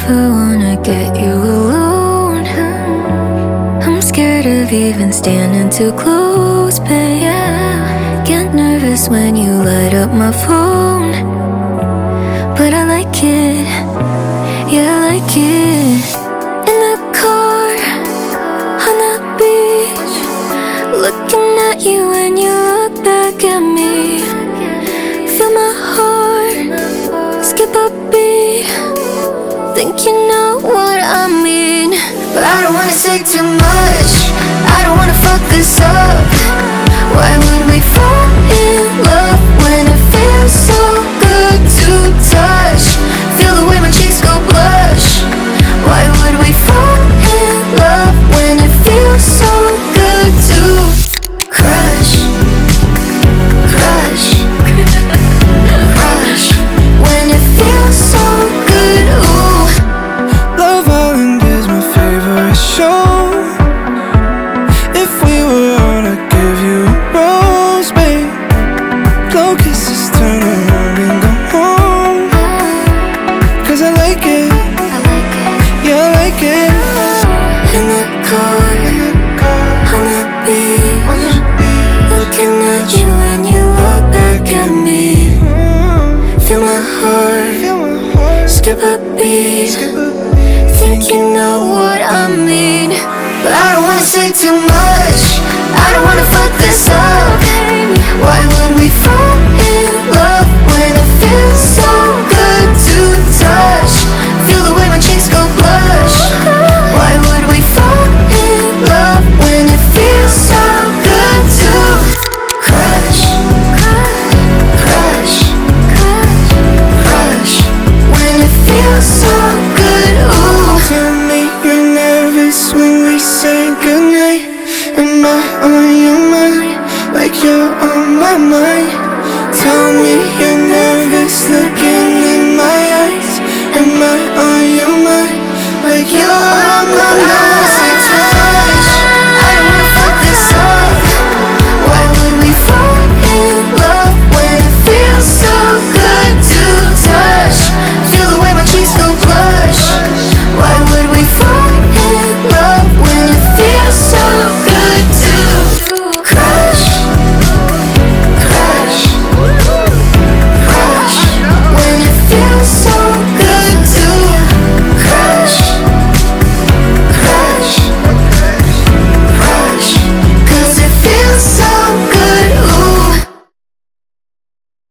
never wanna get you alone. I'm scared of even standing too close, but yeah, get nervous when you light up my phone. But I like it, yeah, I like it. In the car, on the beach, looking at you when you look back at me. Feel my heart skip a beat. Think you know what I mean, but I don't wanna say too much. I don't wanna fuck this up. Why would we fall in love when it feels so good to touch? Feel the way my cheeks go blush. Why would we fall in love when it feels so good to crush? Crush. Crush. When it feels so good, ooh. Love Island is my favorite show. If we were on, I'd give you a rose, babe. Blow kisses, turn around and go home. Cause I like it, yeah, I like it. In the car, on the beach, looking at you when you look back at me. Feel my heart skip a beat. Think you know what I mean, but I don't wanna say too much. I don't wanna fuck this up. Why would we fall